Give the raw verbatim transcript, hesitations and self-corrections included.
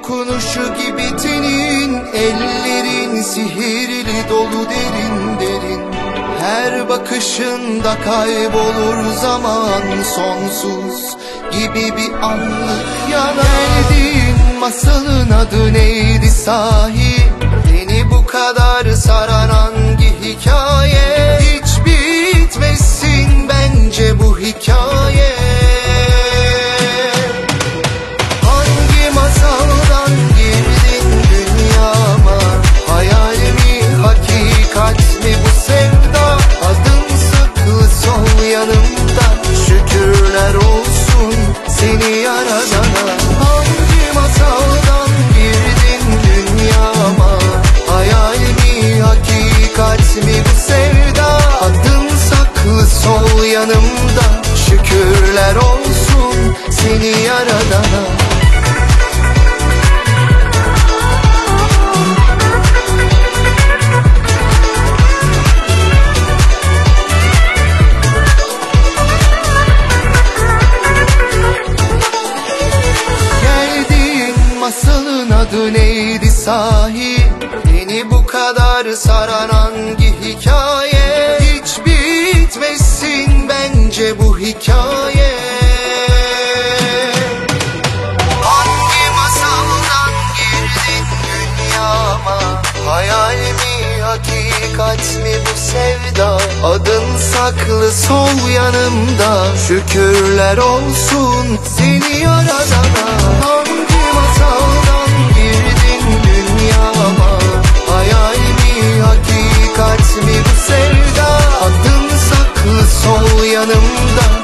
dokunuşu gibi tenin, ellerin sihirli dolu derin derin. Her bakışında kaybolur zaman sonsuz gibi bir anlık yana. Geldiğin masalın adı neydi sahi? Beni bu kadar saran hangi hikaye? Hiç bitmesin bence bu hikaye. Hangi masaldan girdin dünyama? Hayal mi, hakikat mi bu sevda? Adın sıklı sol yanımda, şükürler olsun seni yaradana. Hangi masaldan girdin dünyama? Hayal mi, hakikat mi bu sevda? Adın saklı sol yanımda, şükürler olsun seni yaradana. Masalın adı neydi sahi? Beni bu kadar saran hangi hikaye? Hiç bitmesin bence bu hikaye. Hangi masaldan girdin dünyama? Hayal mi, hakikat mi bu sevda? Adın saklı sol yanımda, şükürler olsun seni yaradana. Hangi masaldan girdin dünyama? Hayal mi, hakikat mi bu sevda? Adın saklı sol yanımda,